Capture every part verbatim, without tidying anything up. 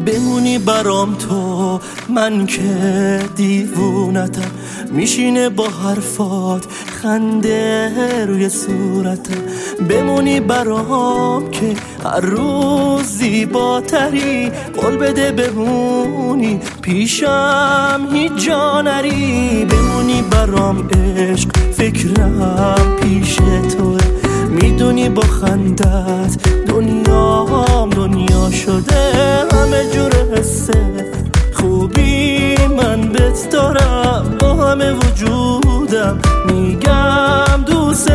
بمونی برام تو، من که دیوونتم، میشینه با حرفات خنده روی صورتم. بمونی برام که هر روز زیباتری، قول بده بمونی پیشم هیچ جا نری. بمونی برام عشق، فکرم پیش توه، میدونی با خندت دنیام دنیا شده. همه جور حسه خوبی من بهت دارم، با همه وجودم میگم دوست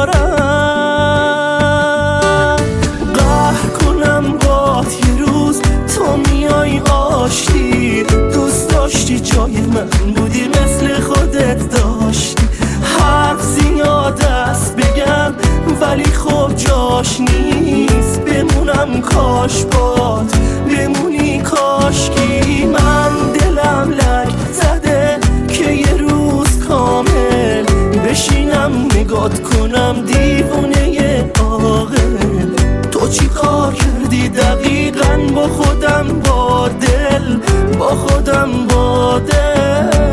دارم. قهر کنم بات یه روز تو میای آشتی، دوست داشتی جای من بودی مثل خودت داشتی. حرف زیاد است بگم ولی خب جاش نیست، بمونم کاش بات بمونی کاشکی. من دلم لک زده که یه روز کامل بشینم نگات کنم دیوونه عاقل. تو چی کار کردی دقیقاً با خودم با دل، با خودم با دل.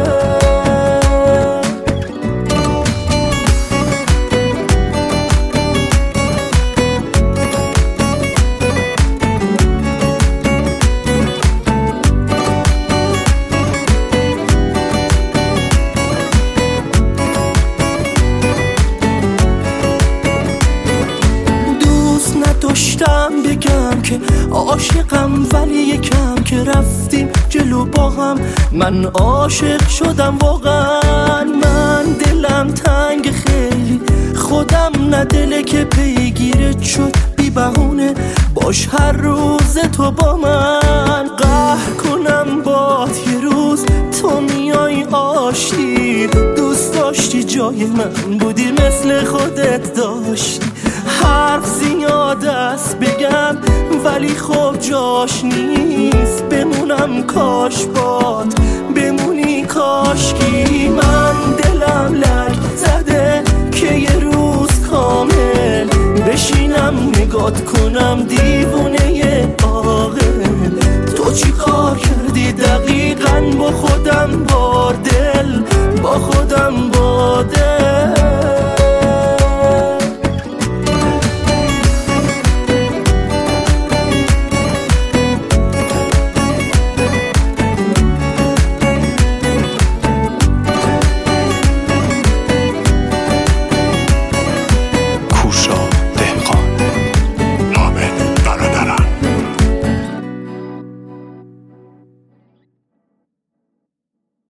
داشتم بگم که عاشقم ولی یکم که رفتیم جلو با هم من عاشق شدم واقعا. من دلم تنگ خیلی، خودم نه دله که پیگیرت شد بی بهونه، باش هر روز تو با من. قهر کنم بات یه روز تو میای آشتی، دوست داشتی جای من بودی مثل خودت داشتی. حرف زیاد است بگم ولی خب جاش نیست، بمونم کاش بات بمونی کاشکی. من دلم لک زده که یه روز کامل بشینم نگات کنم دیوونه عاقل. تو چی کار کردی دقیقاً با خودم با دل،